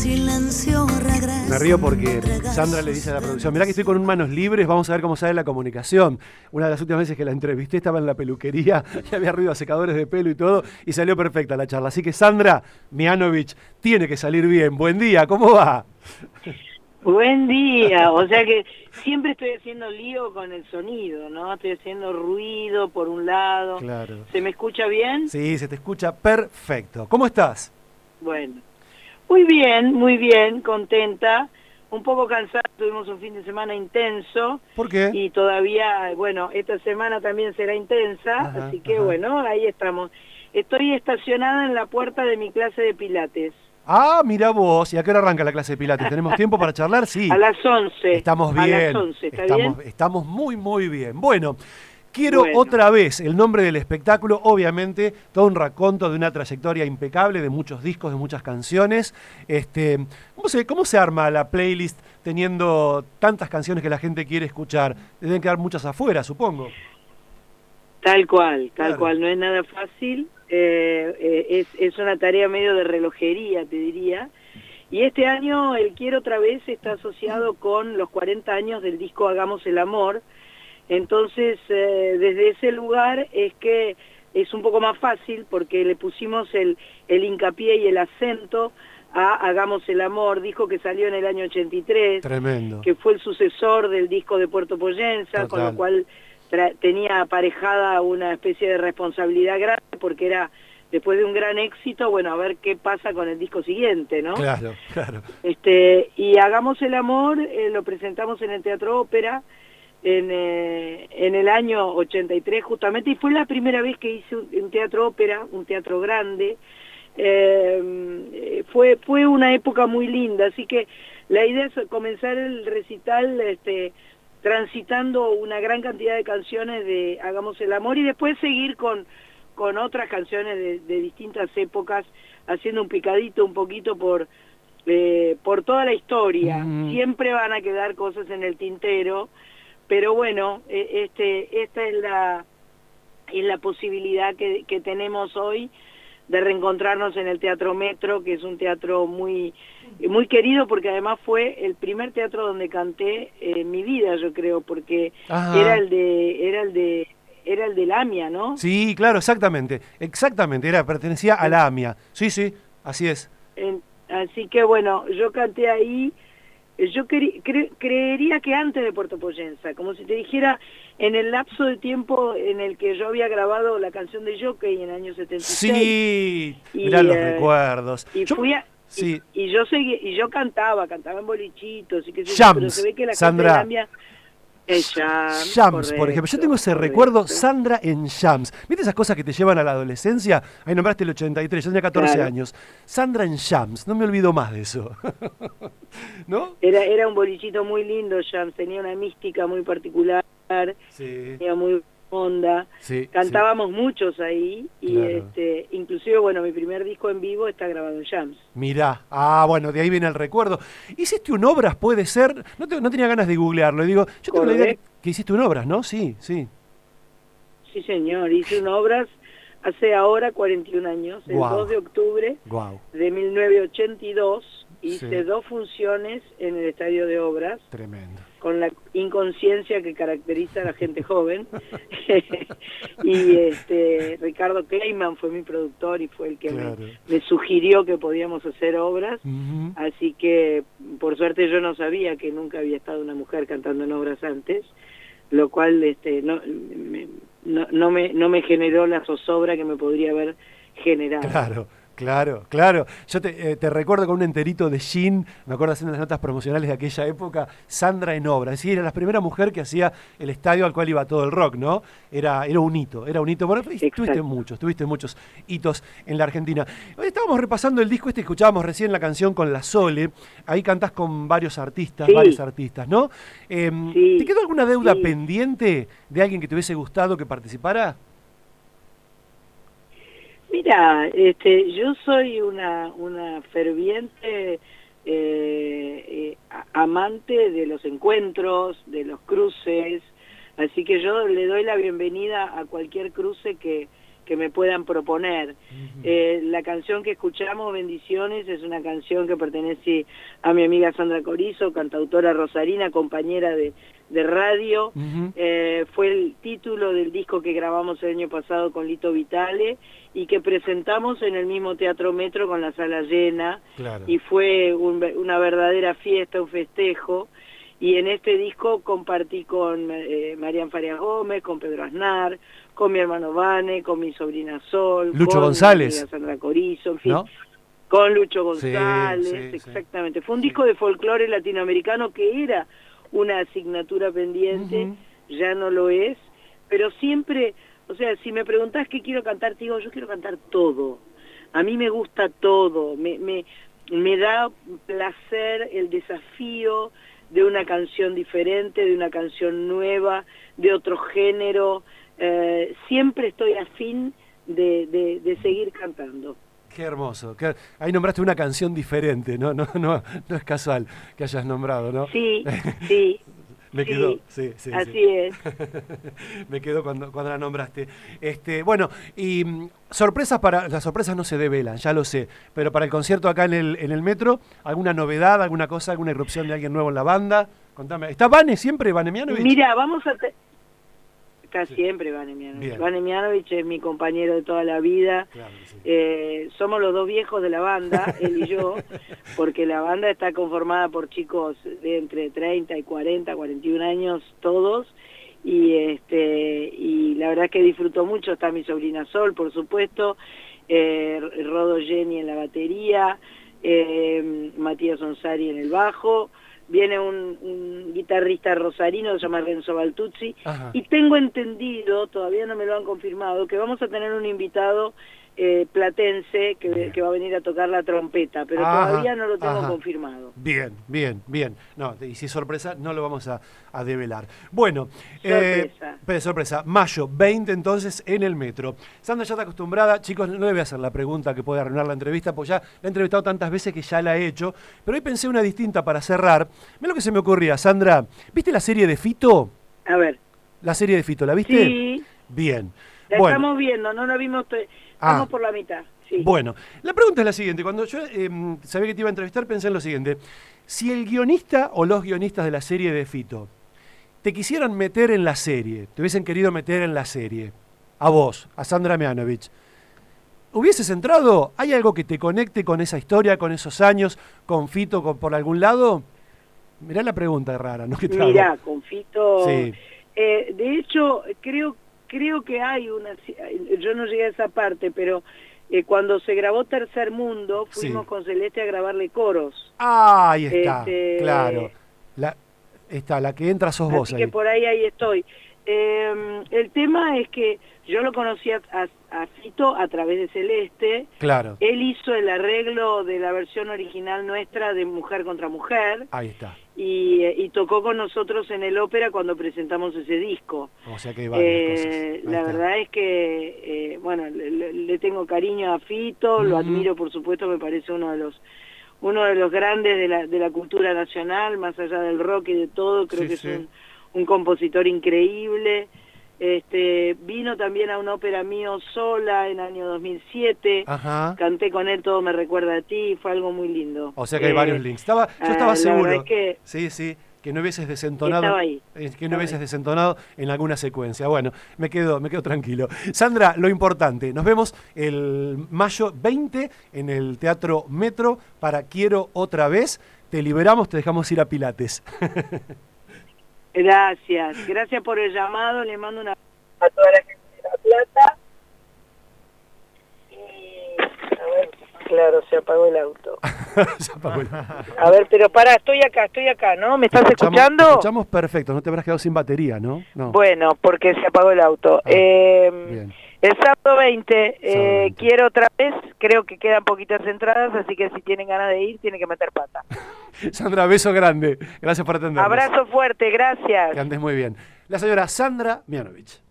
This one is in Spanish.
Me río porque Sandra le dice a la producción: mirá que estoy con manos libres, vamos a ver cómo sale la comunicación. Una de las últimas veces que la entrevisté estaba en la peluquería y había ruido a secadores de pelo y todo, y salió perfecta la charla. Así que Sandra Mihanovich tiene que salir bien. Buen día, ¿cómo va? Buen día, o sea que siempre estoy haciendo lío con el sonido, ¿no? Estoy haciendo ruido por un lado. Claro. ¿Se me escucha bien? Sí, se te escucha perfecto. ¿Cómo estás? Bueno, muy bien, contenta, un poco cansada, tuvimos un fin de semana intenso. ¿Por qué? Y todavía, bueno, esta semana también será intensa, así que bueno, ahí estamos. Estoy estacionada en la puerta de mi clase de pilates. Ah, mira vos, ¿y a qué hora arranca la clase de pilates? ¿Tenemos tiempo para charlar? Sí. A las 11. Estamos bien. A las 11, ¿está bien? Estamos muy bien. Bueno, quiero otra vez el nombre del espectáculo, obviamente, todo un raconto de una trayectoria impecable, de muchos discos, de muchas canciones. ¿Cómo se arma la playlist teniendo tantas canciones que la gente quiere escuchar? Deben quedar muchas afuera, supongo. Tal cual, no es nada fácil. Es una tarea medio de relojería, te diría. Y este año el Quiero Otra Vez está asociado con los 40 años del disco Hagamos el Amor. Entonces, desde ese lugar es que es un poco más fácil porque le pusimos el hincapié y el acento a Hagamos el Amor, disco que salió en el año 83. Tremendo. Que fue el sucesor del disco de Puerto Poyenza. Total. Con lo cual tenía aparejada una especie de responsabilidad grande porque era, después de un gran éxito, bueno, a ver qué pasa con el disco siguiente, ¿no? Claro. Y Hagamos el Amor lo presentamos en el Teatro Ópera en el año 83 justamente, y fue la primera vez que hice un Teatro Ópera, un teatro grande. Fue una época muy linda, así que la idea es comenzar el recital transitando una gran cantidad de canciones de Hagamos el Amor y después seguir con otras canciones de distintas épocas, haciendo un picadito un poquito por toda la historia. Siempre van a quedar cosas en el tintero, pero bueno, esta es la posibilidad que tenemos hoy de reencontrarnos en el Teatro Metro, que es un teatro muy querido, porque además fue el primer teatro donde canté en mi vida, yo creo, porque era el de la AMIA, ¿no? Sí, claro, exactamente, pertenecía a la AMIA, sí, así es. Así que bueno, yo canté ahí, yo creería que antes de Puerto Poyenza, como si te dijera, en el lapso de tiempo en el que yo había grabado la canción de Jockey en el año 76. Sí, mirá los recuerdos. Y yo cantaba en bolichitos y qué sé yo, Shams, pero se ve que la Sandra. Cambia. Shams, por ejemplo, yo tengo ese recuerdo, Sandra en Shams. ¿Viste esas cosas que te llevan a la adolescencia? Ahí nombraste el 83, yo tenía 14 años. Sandra en Shams, no me olvido más de eso. ¿No? Era un bolichito muy lindo, Shams, tenía una mística muy particular, tenía muy onda, cantábamos muchos ahí, y claro. Inclusive, bueno, mi primer disco en vivo está grabado en Shams. Mirá, bueno, de ahí viene el recuerdo. ¿Hiciste un Obras, puede ser? No tenía ganas de googlearlo, digo, yo tengo la idea que hiciste un Obras, ¿no? Sí. Sí, señor, hice un Obras hace ahora 41 años, el 2 de octubre de 1982, hice 2 funciones en el Estadio de Obras. Tremendo. Con la inconsciencia que caracteriza a la gente joven. Y Ricardo Kleiman fue mi productor y fue el que me sugirió que podíamos hacer Obras. Así que, por suerte, yo no sabía que nunca había estado una mujer cantando en Obras antes, lo cual no me generó la zozobra que me podría haber generado. Claro. Yo te recuerdo con un enterito de Jean, me acuerdo haciendo las notas promocionales de aquella época, Sandra en Obras. Sí, era la primera mujer que hacía el estadio al cual iba todo el rock, ¿no? Era un hito. Bueno, tuviste muchos hitos en la Argentina. Hoy estábamos repasando el disco que escuchábamos recién, la canción con La Sole. Ahí cantás con varios artistas, ¿no? ¿Te quedó alguna deuda pendiente de alguien que te hubiese gustado que participara? Mira, yo soy una ferviente amante de los encuentros, de los cruces, así que yo le doy la bienvenida a cualquier cruce que me puedan proponer. La canción que escuchamos, Bendiciones, es una canción que pertenece a mi amiga Sandra Corizo, cantautora rosarina, compañera de radio. Fue el título del disco que grabamos el año pasado con Lito Vitale y que presentamos en el mismo Teatro Metro con la sala llena. Claro. Y fue una verdadera fiesta, un festejo. Y en este disco compartí con Marian Farias Gómez, con Pedro Aznar, con mi hermano Vane, con mi sobrina Sol, Lucho con González, mi amiga Sandra Corizo, en fin, ¿no? con Lucho González, sí, exactamente. Fue un disco de folclore latinoamericano que era una asignatura pendiente, ya no lo es, pero siempre, o sea, si me preguntás qué quiero cantar, te digo, yo quiero cantar todo. A mí me gusta todo, me da placer el desafío de una canción diferente, de una canción nueva, de otro género. Siempre estoy afín de seguir cantando. Qué hermoso. Ahí nombraste una canción diferente, no es casual que hayas nombrado, ¿no? Sí, sí. Me quedó, sí. Así es. Me quedó cuando la nombraste. Bueno, y las sorpresas no se develan, ya lo sé, pero para el concierto acá en el Metro, ¿alguna novedad, alguna cosa, alguna irrupción de alguien nuevo en la banda? Contame. ¿Está Vane siempre, Vane Mianovich? Mira, Está siempre Vane Mianovich. Vane Mianovich es mi compañero de toda la vida. Claro, sí. Somos los dos viejos de la banda, él y yo, porque la banda está conformada por chicos de entre 30 y 40, 41 años todos, y la verdad que disfruto mucho. Está mi sobrina Sol, por supuesto, Rodo Jenny en la batería, Matías Onsari en el bajo. Viene un guitarrista rosarino, se llama Renzo Baltuzzi, y tengo entendido, todavía no me lo han confirmado, que vamos a tener un invitado platense que va a venir a tocar la trompeta, pero todavía no lo tengo confirmado. Bien. No, y si es sorpresa, no lo vamos a develar. Bueno, sorpresa. Mayo 20 entonces en el Metro. Sandra ya está acostumbrada, chicos, no le voy a hacer la pregunta que puede arruinar la entrevista, pues ya la he entrevistado tantas veces que ya la he hecho, pero hoy pensé una distinta para cerrar. Mira lo que se me ocurría, Sandra. ¿Viste la serie de Fito? A ver. ¿La serie de Fito, la viste? Sí. Bien. La estamos viendo, no la vimos, vamos por la mitad. Sí. Bueno, la pregunta es la siguiente. Cuando yo sabía que te iba a entrevistar, pensé en lo siguiente. Si el guionista o los guionistas de la serie de Fito te quisieran meter en la serie, te hubiesen querido meter en la serie, a vos, a Sandra Mianovich, ¿hubieses entrado? ¿Hay algo que te conecte con esa historia, con esos años, con Fito, por algún lado? Mirá la pregunta rara, ¿no? Mirá, con Fito... Sí. De hecho, creo que hay yo no llegué a esa parte, pero cuando se grabó Tercer Mundo, fuimos con Celeste a grabarle coros. Ahí está, claro. La que entra sos vos ahí. Así que por ahí estoy. El tema es que yo lo conocí a Fito a través de Celeste. Claro. Él hizo el arreglo de la versión original nuestra de Mujer contra Mujer. Ahí está. Y tocó con nosotros en el ópera cuando presentamos ese disco. O sea que hay varias cosas. La verdad es que, le tengo cariño a Fito, lo admiro, por supuesto, me parece uno de los grandes de la cultura nacional, más allá del rock y de todo. Creo que es un compositor increíble. Vino también a una ópera mío sola en el año 2007. Canté con él Todo me recuerda a ti, fue algo muy lindo. O sea que hay varios links. Yo estaba seguro. Que que no hubieses desentonado. Estaba ahí. Que no hubieses desentonado en alguna secuencia. Bueno, me quedo tranquilo. Sandra, lo importante, nos vemos el mayo 20 en el Teatro Metro para Quiero Otra Vez. Te liberamos, te dejamos ir a Pilates. Gracias por el llamado, le mando una a toda la gente de La Plata. Y a ver, claro, se apagó el auto. A ver, pero pará, estoy acá, ¿no? ¿Me estás escuchando? Te escuchamos perfecto, no te habrás quedado sin batería, ¿no? Bueno, porque se apagó el auto. Bien. El sábado 20, Quiero Otra Vez, creo que quedan poquitas entradas, así que si tienen ganas de ir, tienen que meter pata. Sandra, beso grande. Gracias por atendernos. Abrazo fuerte, gracias. Que andes muy bien. La señora Sandra Mianovich.